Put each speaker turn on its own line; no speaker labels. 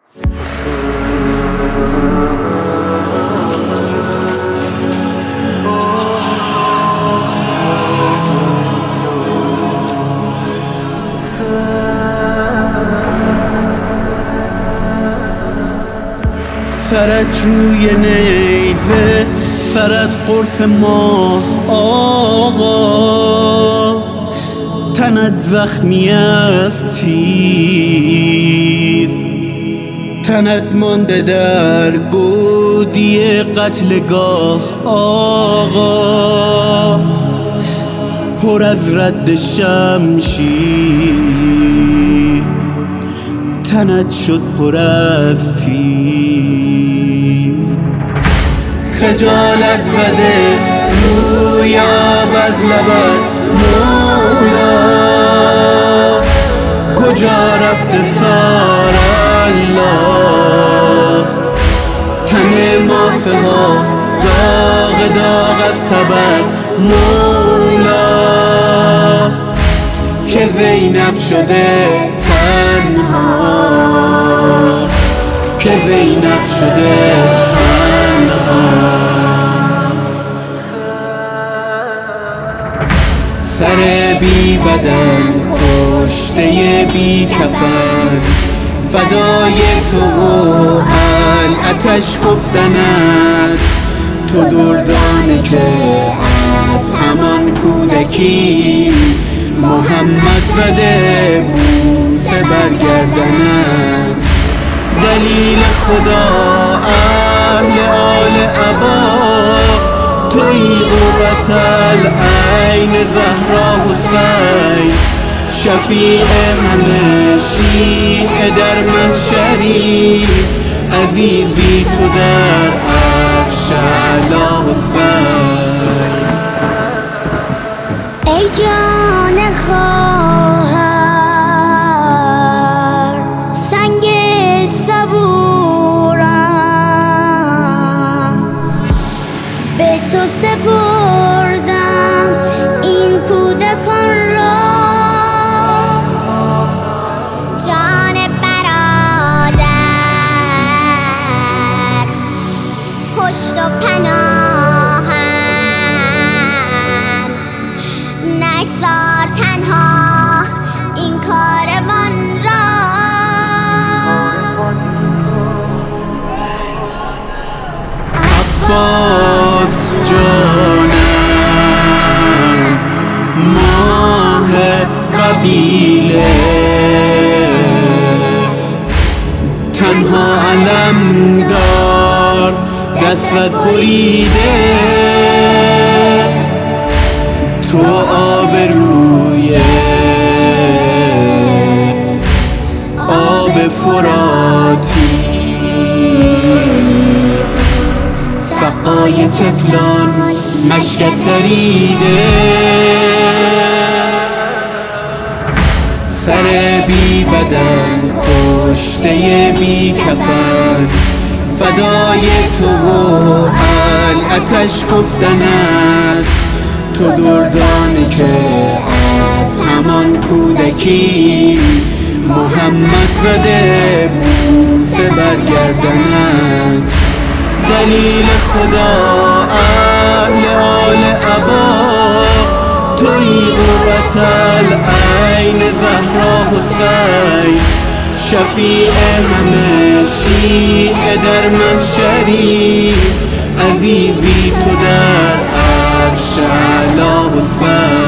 سرت روی نیزه، سرت قرص ماه آقا، تنت زخمی از تیر، تنت مانده در گودی قتلگاه آقا، پر از رد شمشیر، تنت شد پر از تیر. خجالت زده روی آب از لبت مولا، کجا رفته سار الله؟ تن ماسه ها داغ داغ از تبت مولا، که زینب شده تنها، که زینب شده تنها. سر بی بدن، کشته بی کفن، فدای تو و الاتش گفتنت، تو دردانه که از همان کودکی محمد زده بوسه برگردنت. دلیل خدا اهل آل عبا، تویی قرة العین زهرا حسین، شفیع همه شیعه در محشری، عزیزی تو در عرش اعلی حسین.
ای جان خواهر سنگ صبورم، به تو سپردم این کودکان را. جان برادر، پشت و پناهم، نگذار تنها این کاروان را.
عباس جانم، ماه قبیله، تنها علم دار دستت بریده، تو آبروی آب فراتی، سقای طفلان مشکت دریده. سر بی بدن، کشته بی کفن، فدای تو و الاتش گفتنت، تو دردانه که از همان کودکی محمد زده بوسه برگردنت. دلیل خدا اهل آل عبا، تویی قرة العین زهرا حسین، شفیع همه شیعه در محشری، عزیزی تو در عرش اعلی حسین.